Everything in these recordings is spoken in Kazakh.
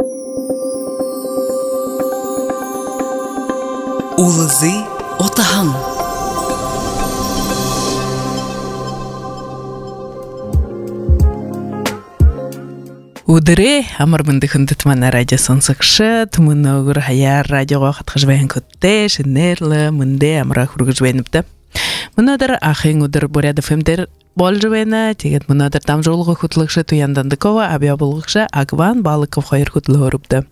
Улузы отахан. Удыре амар бындыхындыт мана радио сонсықшы, тұмыны өгір хаяр радиоға қатқыжбайын көтте, шынерлі, мынде амыра хүргіжбайыныпты. Мұнадыр ақын удыр боряды фемдер бол жывайны, тегет мұнадыр там жолғы құтлықшы Туяндандыкова, абия болғықшы Агван Балыков қойыр құтлы өріпті.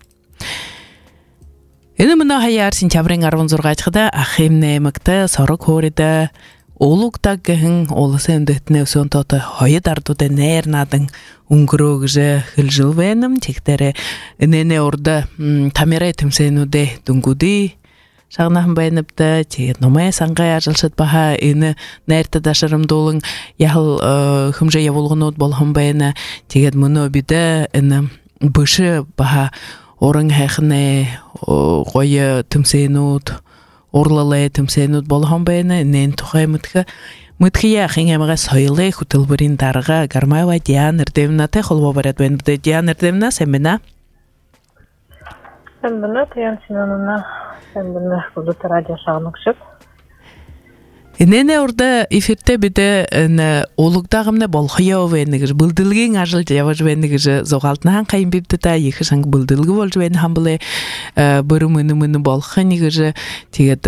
Ені мұна хаяр сентябрин арвын зұрға айтқыда, ақымны емікті, сорық хориды, олуктак гэн олысы өндетіне өсөн тоты хойы дардуды нәйірнадың унгрогжы хылжыл вэным, тектері үнене орда тамирай түмсенуде дүнгуды шағынағын бәйініпті, тегет номай саңғай ажылшыт баха үні нәйірті дашырым долың яғыл хүмжа яволғын от болғын бәйіні, тегет мұны өбіді үні бұшы баха орың әқіне қойы түмсенуд Орлалай түмсенуд болған бәйіні, нен тұқай мұтқия қиңеміға сойылы құтылбырин дарыға Гармаева Диан Эрдемна те қолба барад бәйін бұды. Диан Эрдемна, сән біна? Сән біна, Туян Синанына, сән біна құлды радио шағынық шып. Инене орда эфирте биде олугдагымне болхыяу венигиш булдылгин ажыл жаваж венигиш зогалтнан кайын бипте та ехи санг булдылгы болж вен хамбле бырымыны болхынигиш тигет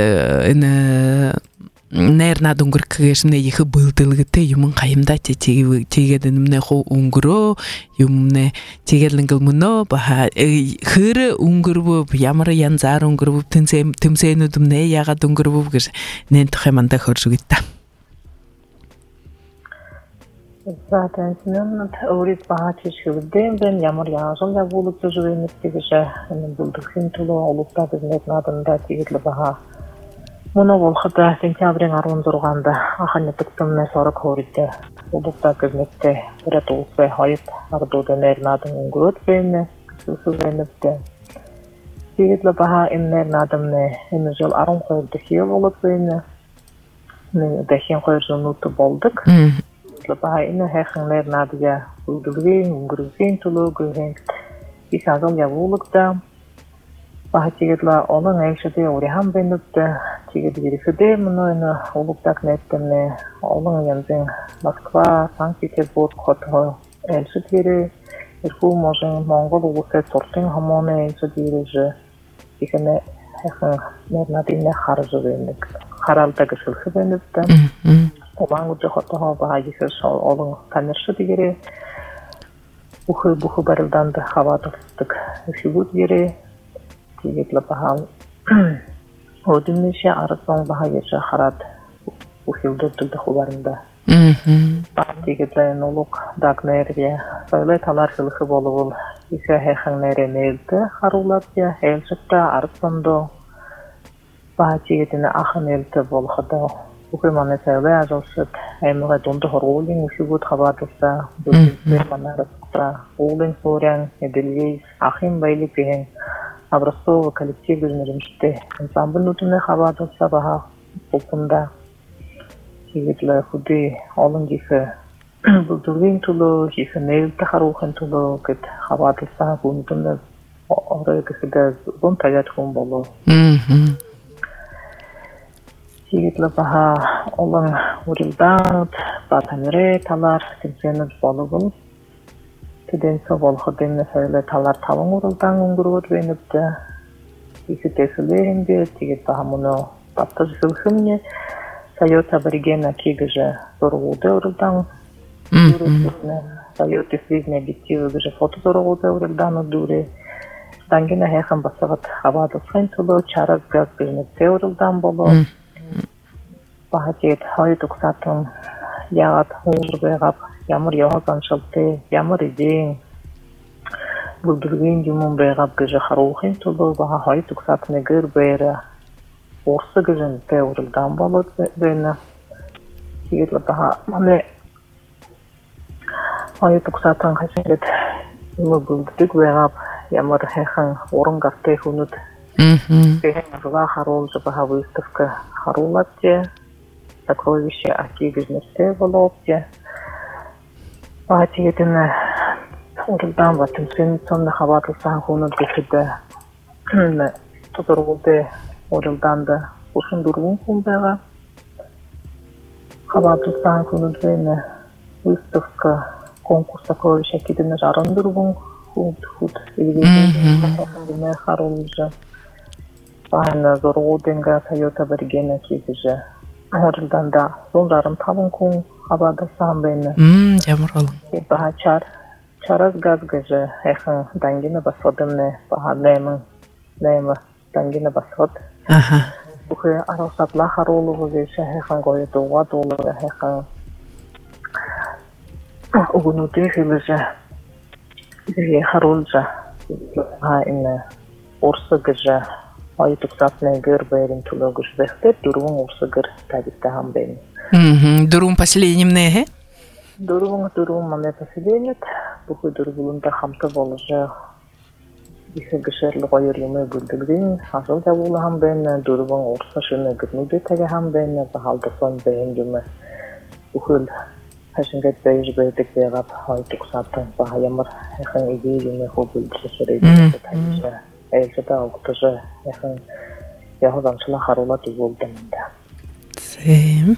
нерна дунгур кгешне ехи булдылгыте юмун кайымда тигединмне хо унгуро юмне тигедлингыл муно баха хыры унгурбу ямары янзар унгурбу тимсенудумне яга дунгурбу гиш нен тухеманда хоржугитта Zaten sinanın öğret baha çeşkilden ben yağmur yağışın da bulup tüzüğünü tüzüğü bulduk sintulu olup da biznet nadında tigitli baha Мұны болқыда сентябрин арвын тұрғанда ақаны тұқтымны сорық хоридді. Олықта көзметті үрет олықпай хайып ардуды нәрнадың үңгі өтпейіні, күсілсіз әніпті. Сегетлі баға нәрнадымны әні жыл арын қойырды хел олықпейіні. Дәхен қойыр жынуты болдық. Сегетлі баға әні әқын нәрнадыға ұйдылғен, үңгірген тұлы көген. Исағыл я олықта. Baha tigitla onun eşide oriham benipti. Tigit girifide мұны олуктак неттемне. Onun yanzın Moskva, Sankt-Peterburg kotu elçi diri. Irku mojın Mongol ulusu sortin hamonu elçi diri. Dikine hekın nernadine harcı bendik. Haralda gışılsı benipti. Olan ucu kotu baha yikir olun tanırşı diri. Buhu barıldandı hava tuttuk. Üfügüt diri. Tigitli baha ödümüşe arısan baha geçe harat uhildırdık xubarında. Tigitli oluk dağnerge söyle talar hılıqı bolubul ise hekhanlere neldi harulabya elçikta arısandı baha tigitini axın elti bolxıda uhimanı söyle azalsıt ayımıға dondu horgulin uhigut xabadılsa bülgüzü manarıqta uğulin soğuran edilgeyiz axın bayli pehen Образцовый коллектив üzümürmüştü. Ансамбль nutune xabadılsa baha opunda tigitli xudi olun gifi buldurgin tulu, gifi nevilti xaruxin tulu git xabadılsa nutune oraya gifide zon tagat xun bolu. Tigitli baha olun urildanut, batamire talar, timsenut bolu bul. Tendense bolxıdın söyle talar tavın uruldan ungurut benipti. İki tesileyinde tigit baha bunu taptı zılxımne. Sayot aborigena kigıcı zoruğudu uruldan uruldan. Sayot isvizne bittiği gıcı foto zoruğudu uruldan uduri. Dangina hekhan basağıt havadılsın tulu çarag gaz benipti uruldan bolu. Baha tigit hayut uksatın yağat uğur beğab. Yağmur yağan şaltı, yağmur edin. Buldurgin yumun beğab gıcı xaruxin tulu baha hayı tuksatını gır beyre. Orsu gıcın tevrıldan balıd beyne. Tigitli baha mani hayı tuksatın xaşinget yumu bulduk beğab yağmur hekhan orun gafte hunut. Beyhen rıva xarolcu baha выставка xarolabdi. Сокровище архивизности волобди. Tigitini Oradan batım senin sonunda havatılsan konu geçidi. Tuturuldu oradan da uzun durumun kundağa. Havatılsan konu üzerine выставка конкурса кое şekilde жаран durumun hud ilgili harolca. Aynı zorluğunga Toyota bergene kizce. Oradan da sonradan tavun kun havada sambeni. Jamur olun. Bahçar Çaraz gazgıcı hekin dangine basfadım ne bahadlayımın neymi dangine basfad. Bu ki arasatla harolu vizeyse hekin goyu doğu dolu ve hekin ugunu değilce harolca ha inne orsa gıcı ayıtık satmaya görbeyelim tulu güçbekte durumun orsa gır tabiste ham benim. Durum последним ne? Durum mane pasilenit bu durumunda hamta bolacak bir geçerli koyurumu bildirdiğin asıl da bu ham ben durumun orta şunu gitmedi tabi ham ben bahalda son beğendim bu haşinget tecrübedik bir rap haytuk satın bahayamır yakın idealini hobil süreci tabii elde de oktucu yakın yahudan şuna harula duruldum da. Sem.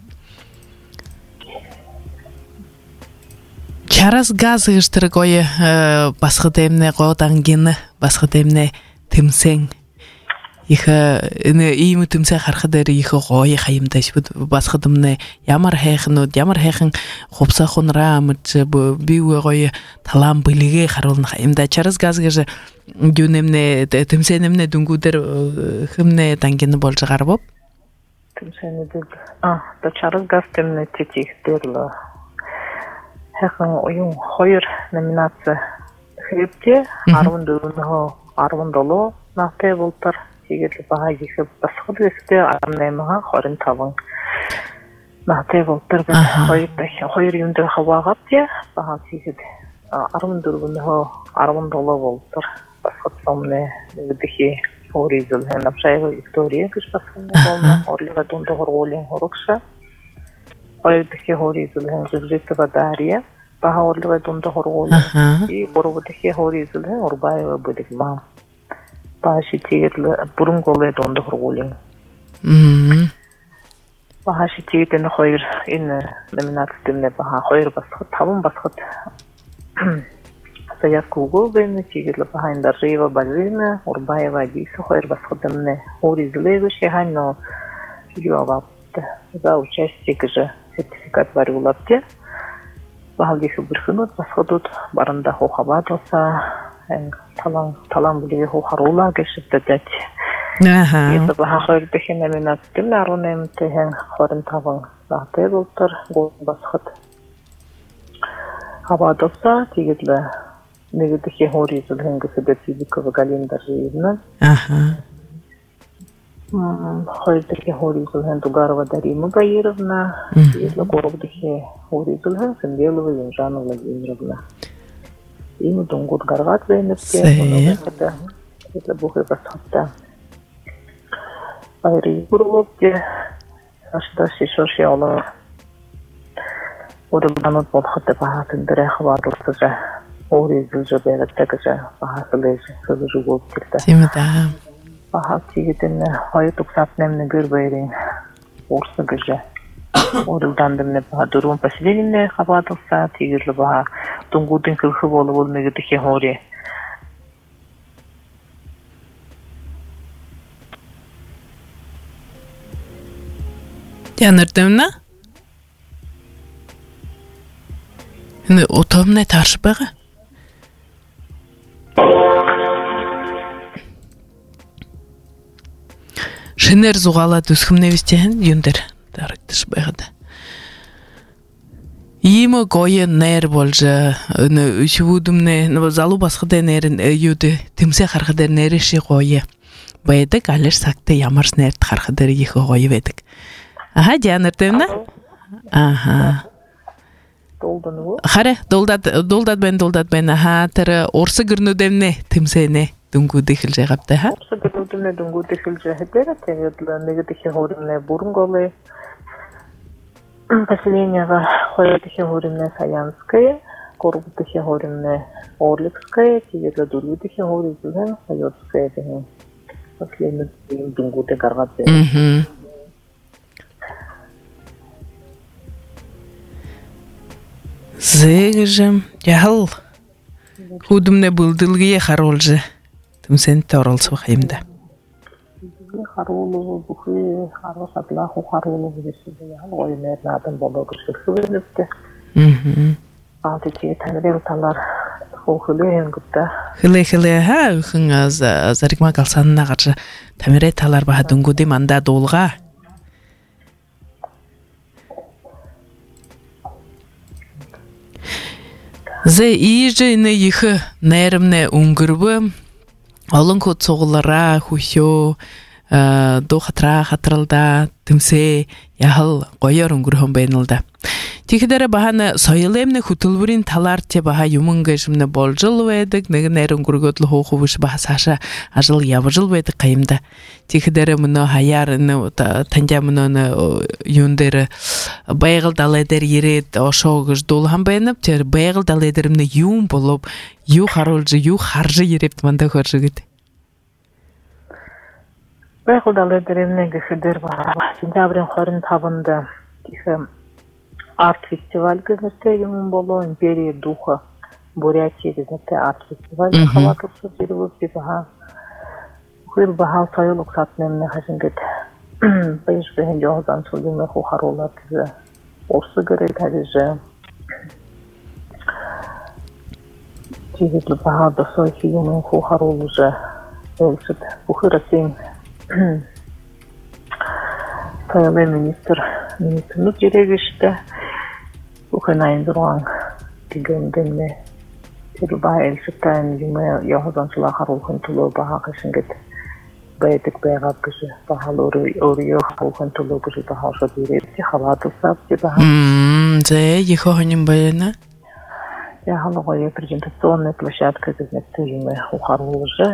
Çaraz gaz ıştırı koyu basqı demne qoğdan gini basqı demne timsen iha imi timse harxadari iha qoyu xayimdaş basqı demne yamar heqin xopsa xonra mıçı bu biwe qoyu talam biligi xarolun xayimda çaraz gaz gıcı günemne timsenemne dunguder himne tangini bolcıgar bop timseni dük da çaraz gaz temne tetikdirli hekin oyun hayır nominası hepti arvın dolu nahte bultar sigirli baha yıkıp basıqı üstü arnaymağa xorin tavın nahte bultar hayır yundu hava gapti baha sigir arvın dolu bultar basıqı somne diki orizul hem şayı istoriya kış basıqı olma orliga dundu horgolin horuksa Oradaki horizontal zübzeti vadariye, daha orada donda horgolu. Oradaki horizontal orbay ve budikma. Başı tiyirli burun golu donda horgolu. Başı tiyirli hayır in nominat sistemine baha hayır basıt tavun basıt. Sayat kugu ben tiyirli baha inda riva balina orbay ve disi hayır basıtım ne horizontal bir şey hanno cevap da участие сертификат варюлапте баалгеси бирхинут басходут барында хохабат болса талан билеги хохарула кешиптедет это баха хойрдехи номинаттым арунемтехен хорин тавын захте болтур гол басхот хабат болса тигидле негидехи хоризулхен гесебет физикова галинда живна Хойдерки хоризулхен Дугарова Дарья Мугаировна, если Коробдыхи хоризулхен Сенделова Янжана Владимировна. Им Дунгут Гаргат Вейневке, это Бухи Басхатта. Айри Гурловке, Ашда Шишоши Алла. Удалданут Бодхатта Бахатын Дрех Вадлсыжа, хоризулжа Береттекжа, Бахасылежи, Сылыжу Голдкирта. Тимида. Baha çiğdemle hayat uksatnemle görbeyelim orsa gıcı. Oradan demle baha durum pasilinle kabatılsa tigirli baha dungudun kılkı bolu olmagıdaki hori. Yanırdım ne? Ne otom ne tarşı bağı? Шинер зугала төсхөмнэ вистehen юндер дарагдаж байгаад. Ийм гоё нэр болж шивүүдэмнэ залуу басхад нэр юуд тэмсээ харахад нэрши гоё байдаг. Алер сагт ямарс нэрт харахад их гоё байдаг. Жанр дэмнэ? Долдан уу? Харе долдад бэн тэр урсаг гэрнүүдэмнэ тэмсэнэ дүнгүүд ихэлж байгаатай ха. Урсаг гэрнүүдэмнэ дүнгүүд ихэлж хэдэрэ тэгээд нэгдэх хөрнө бурунголы последнего хоятхи хөрнө Саянская Корбутыхе хоримне Орликская, тигерла Дулютыхе хоризлен Хайотская деген. Последний дунгуте гаргатse. Зэгжэм яхал худумне булдылгые харолжы. Тымсен торолсу хайымда. Харолу бухи харосатла харолу бисиде яхал ойнер надын боло кырсыксыбызды. Алтыки танрел талар хохулен гутта. Хиле ха хын зарикма калсанна гарчы тамире талар баха дунгуди манда долга. Зе иже не ихы нермне унгырбы олон код соғылара хухё до хатыралда тымсе яхал қойар унгырхын байнылда. Тихидері баханы сойлемне хутылбырин талар те баха юмынға жымны болжыл вейдік, неген әрін күргөтлі хоқывыш баха саша ажыл явыжыл вейдік қайымда. Тихидері мұны хаярыны, тандя мұны юндері байғыл далайдер ерет ошоғыш долған байынып, тер байғыл далайдерімні юн болып, ю харолжы, ю харжы ерепті манда көржі кеді. Байғыл далайдерімні гүшідер баха. Сентябрин хорын табынды. Арт-фестиваль гүзнірте юмын болу, Империя Духа, Бурятия гүзнірте арт-фестиваль халатылсы беріліп баха. Хүйір баха сайыл ұқсатынымны қажын кет. Байыш бәйін жоғызан сөйлеме құқарулар тізі. Орсы көрет әдіжі. Тегетлі баха досой юмын құқарулыжы. Өлсіт. Бұқыр әсен Sayılı Ministerlik gerekişte bu kanayın duran gündemde Türkiye elçikten yüme yahuzançılar harulkun tulu baha kışın git bayıtık bayğab kışı bahalı oraya harulkun tulu kışı baha olsa direti havatı sapçı baha Ze yıkı hanım bayana? Ya halı koyu prezentasyonlu площадка güznekte yüme harulcı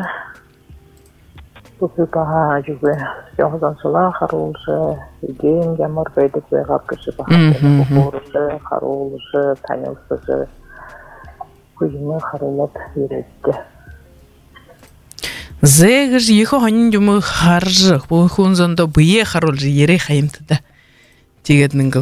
Bu baha juga yahuzançılar harulcı Gen yamar bayıtık bayğab kışı baha Uğurcı, harulcı, tanılsızı Kuyumu harulat veretti. Зэгж йхо хонин юм харж бу хунзондо бие харулж ере хаймтда тигеднингл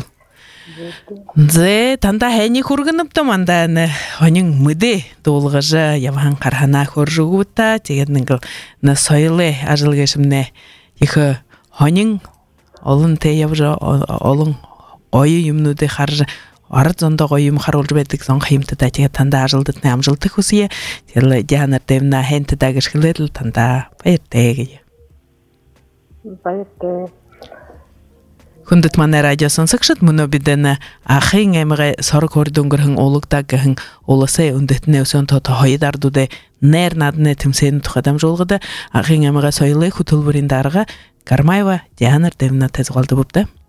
зе танда хэни хургынып манда не хонин мыде долгажа яван кархана хоржугута тигеднингл на сойле ажылгешимне йхо хонин олон те явжа олон ой юмнуде харж Арат зонда гойым харулж байдаг сон хаймтда тэгээ танда ажылдат намжилдах хүсье тэр жанар дэвна хэнтда гэрхлэл танда баяртай. Баяртай. Хүндэт манай радио сонсогчид мөнөө бидэн ахын эмгэ сорог хордонгөрхөн уулагдаа гэхэн уласаа өндэтнээ өсөн тото хоёр ардуудэ нэр надны тэмсэн тухайдам жуулгада ахын эмгэ соёлын хөтөлбөрийн дарга Гармаева жанар дэвна тазгалдаг бөвдө.